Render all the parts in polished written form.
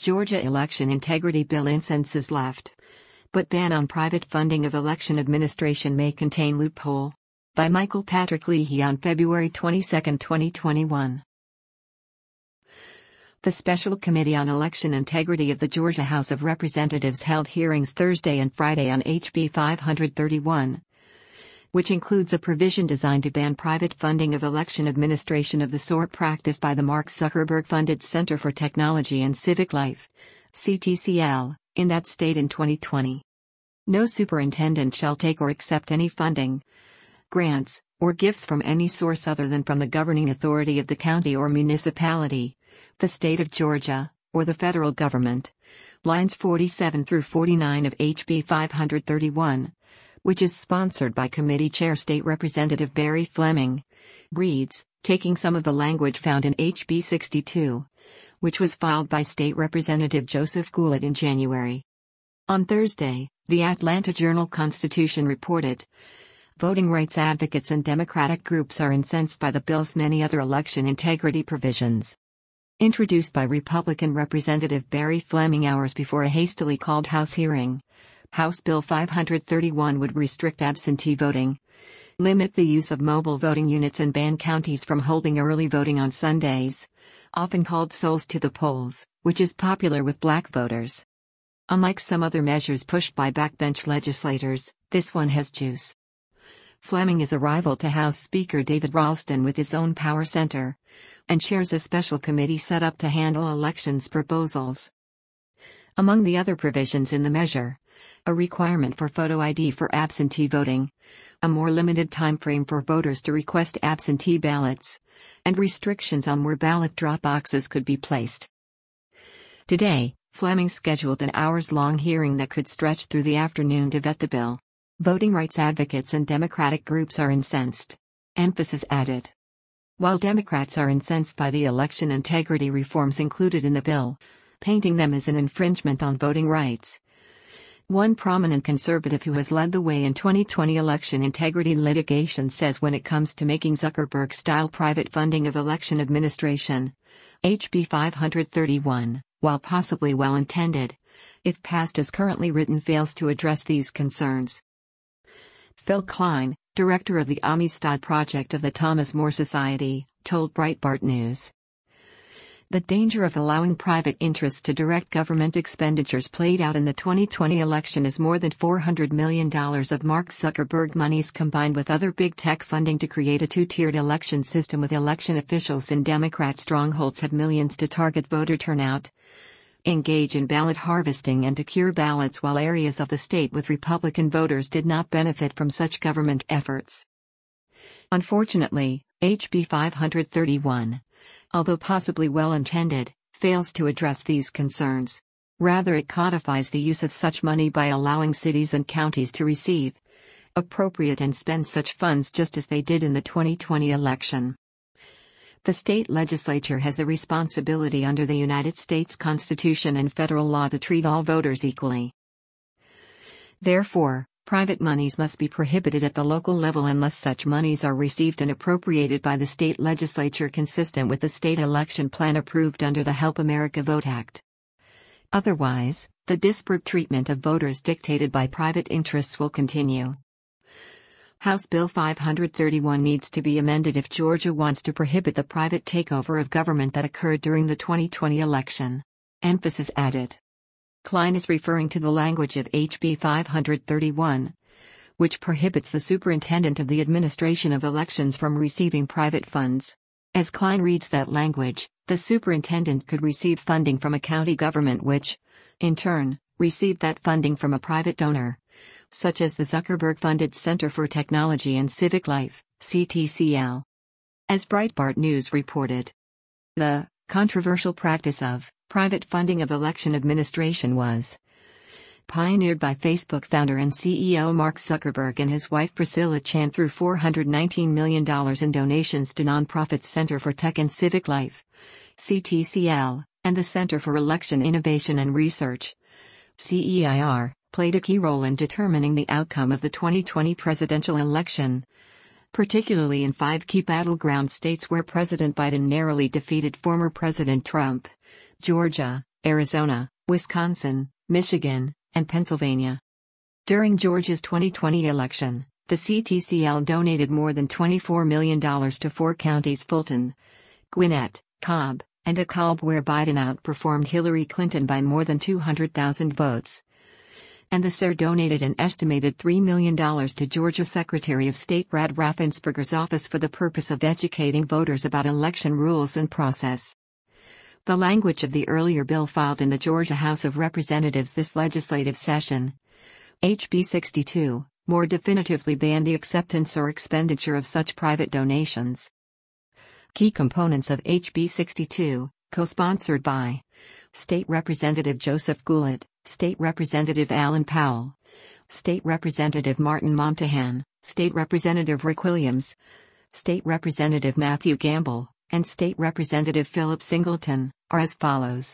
Georgia Election Integrity Bill incenses left. But ban on private funding of election administration may contain loophole. By Michael Patrick Leahy on February 22, 2021. The Special Committee on Election Integrity of the Georgia House of Representatives held hearings Thursday and Friday on HB 531, which includes a provision designed to ban private funding of election administration of the sort practiced by the Mark Zuckerberg-funded Center for Technology and Civic Life, CTCL, in that state in 2020. No superintendent shall take or accept any funding, grants, or gifts from any source other than from the governing authority of the county or municipality, the state of Georgia, or the federal government. Lines 47 through 49 of HB 531, which is sponsored by Committee Chair State Representative Barry Fleming, reads, taking some of the language found in HB 62, which was filed by State Representative Joseph Goulart in January. On Thursday, the Atlanta Journal-Constitution reported, voting rights advocates and Democratic groups are incensed by the bill's many other election integrity provisions. Introduced by Republican Representative Barry Fleming hours before a hastily called House hearing, House Bill 531 would restrict absentee voting, limit the use of mobile voting units and ban counties from holding early voting on Sundays, often called Souls to the Polls, which is popular with black voters. Unlike some other measures pushed by backbench legislators, this one has juice. Fleming is a rival to House Speaker David Ralston with his own power center, and chairs a special committee set up to handle elections proposals. Among the other provisions in the measure, a requirement for photo ID for absentee voting, a more limited time frame for voters to request absentee ballots, and restrictions on where ballot drop boxes could be placed. Today, Fleming scheduled an hours-long hearing that could stretch through the afternoon to vet the bill. Voting rights advocates and Democratic groups are incensed. Emphasis added. While Democrats are incensed by the election integrity reforms included in the bill, painting them as an infringement on voting rights, one prominent conservative who has led the way in 2020 election integrity litigation says when it comes to making Zuckerberg-style private funding of election administration, HB 531, while possibly well-intended, if passed as currently written, fails to address these concerns. Phil Klein, director of the Amistad Project of the Thomas More Society, told Breitbart News. The danger of allowing private interests to direct government expenditures played out in the 2020 election as more than $400 million of Mark Zuckerberg monies combined with other big tech funding to create a two-tiered election system with election officials in Democrat strongholds had millions to target voter turnout, engage in ballot harvesting and to cure ballots, while areas of the state with Republican voters did not benefit from such government efforts. Unfortunately, HB 531, although possibly well-intended, fails to address these concerns. Rather, it codifies the use of such money by allowing cities and counties to receive, appropriate and spend such funds just as they did in the 2020 election. The state legislature has the responsibility under the United States Constitution and federal law to treat all voters equally. Therefore, private monies must be prohibited at the local level unless such monies are received and appropriated by the state legislature consistent with the state election plan approved under the Help America Vote Act. Otherwise, the disparate treatment of voters dictated by private interests will continue. House Bill 531 needs to be amended if Georgia wants to prohibit the private takeover of government that occurred during the 2020 election. Emphasis added. Klein is referring to the language of HB 531, which prohibits the superintendent of the administration of elections from receiving private funds. As Klein reads that language, the superintendent could receive funding from a county government which, in turn, received that funding from a private donor, such as the Zuckerberg-funded Center for Technology and Civic Life, CTCL. As Breitbart News reported, the controversial practice of private funding of election administration was pioneered by Facebook founder and CEO Mark Zuckerberg and his wife Priscilla Chan through $419 million in donations to nonprofit Center for Tech and Civic Life, CTCL, and the Center for Election Innovation and Research, CEIR, played a key role in determining the outcome of the 2020 presidential election, particularly in 5 key battleground states where President Biden narrowly defeated former President Trump: Georgia, Arizona, Wisconsin, Michigan, and Pennsylvania. During Georgia's 2020 election, the CTCL donated more than $24 million to 4 counties: Fulton, Gwinnett, Cobb, and DeKalb, where Biden outperformed Hillary Clinton by more than 200,000 votes. And the CER donated an estimated $3 million to Georgia Secretary of State Brad Raffensperger's office for the purpose of educating voters about election rules and process. The language of the earlier bill filed in the Georgia House of Representatives this legislative session, HB 62, more definitively banned the acceptance or expenditure of such private donations. Key components of HB 62, co-sponsored by State Representative Joseph Goulart, State Representative Alan Powell, State Representative Martin Montahan, State Representative Rick Williams, State Representative Matthew Gamble, and State Representative Philip Singleton, are as follows.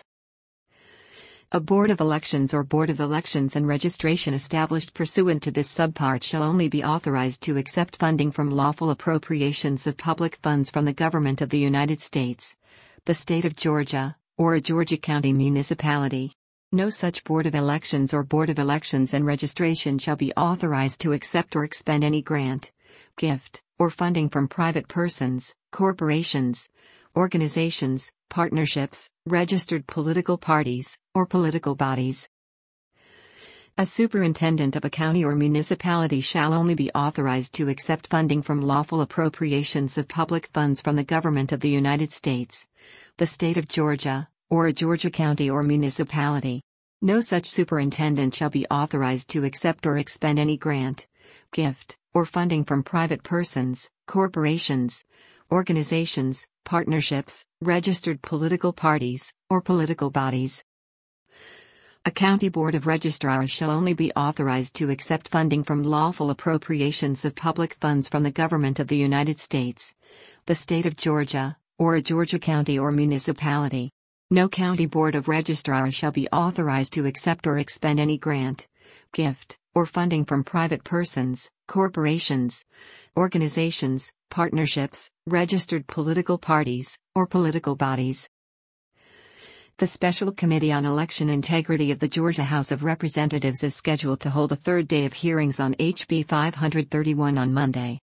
A Board of Elections or Board of Elections and Registration established pursuant to this subpart shall only be authorized to accept funding from lawful appropriations of public funds from the government of the United States, the state of Georgia, or a Georgia county municipality. No such Board of Elections or Board of Elections and Registration shall be authorized to accept or expend any grant, gift, or funding from private persons, corporations, organizations, partnerships, registered political parties, or political bodies. A superintendent of a county or municipality shall only be authorized to accept funding from lawful appropriations of public funds from the government of the United States, the state of Georgia, or a Georgia county or municipality. No such superintendent shall be authorized to accept or expend any grant, gift, or funding from private persons, corporations, organizations, partnerships, registered political parties, or political bodies. A county board of registrars shall only be authorized to accept funding from lawful appropriations of public funds from the government of the United States, the state of Georgia, or a Georgia county or municipality. No county board of registrars shall be authorized to accept or expend any grant, gift, or funding from private persons, corporations, organizations, partnerships, registered political parties, or political bodies. The Special Committee on Election Integrity of the Georgia House of Representatives is scheduled to hold a third day of hearings on HB 531 on Monday.